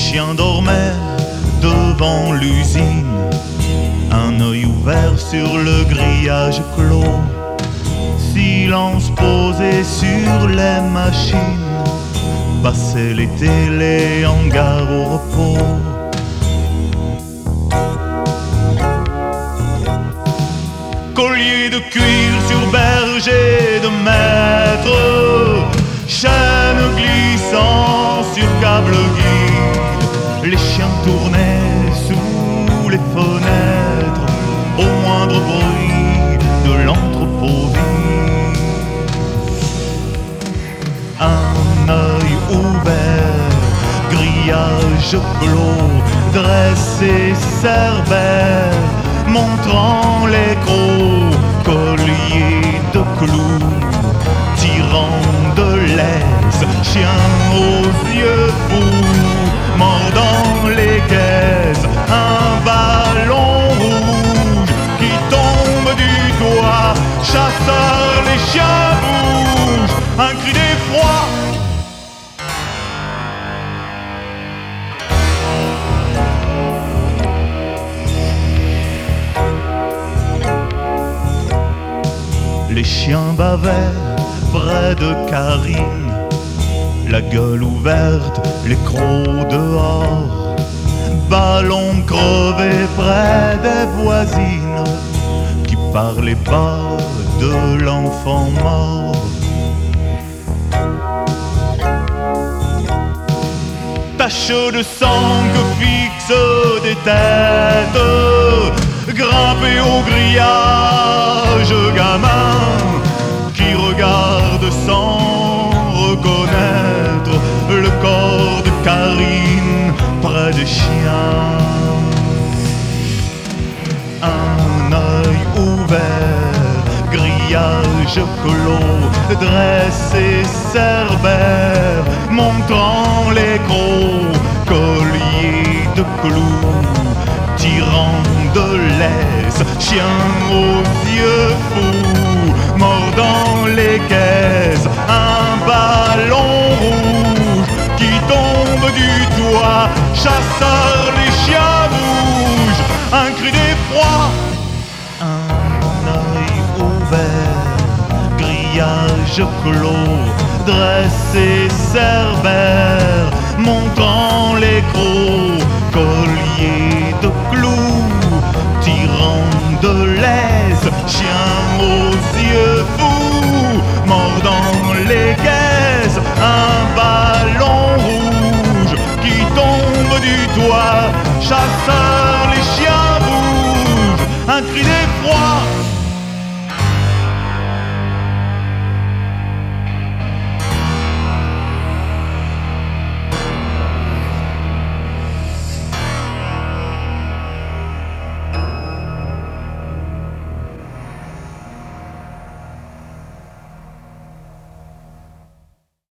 chiens dormaient devant l'usine, un œil ouvert sur le grillage clos. Silence posé sur les machines, passaient les télés, hangars au repos. Collier de cuir sur berger de maître, chaîne glissant sur câble guide. Les chiens tournaient sous les fenêtres au moindre bruit de l'entrepôt vide. Un œil ouvert, grillage clos, dressé Cerbère, montrant les crocs, collier de clous, tirant de l'aise, chien aux yeux fous, mordant les caisses, un ballon rouge qui tombe du toit, chasseur, les chiens bougent, un cri d'effroi. Les chiens bavaient près de Karine, la gueule ouverte, les crocs dehors. Ballon crevé près des voisines qui parlaient pas de l'enfant mort. Taches de sang que fixent des têtes, grimpés au grillage, gamins qui regardent sans reconnaître le corps de Karine près des chiens. Un œil ouvert, grillage clos, dressé Cerbère, montrant les crocs, collier de clous, tirant de l'aise, chien aux yeux fous, mordant les caisses, un ballon rouge qui tombe du toit, chasseur, les chiens bougent, un cri d'effroi. Un œil ouvert, grillage clos, dressé Cerbère, montrant les crocs, collier de clous, tirant de l'aise, chien aux yeux fous, mordant les caisses, un ballon rouge qui tombe du toit, chasseur, les chiens bougent, un cri d'effroi.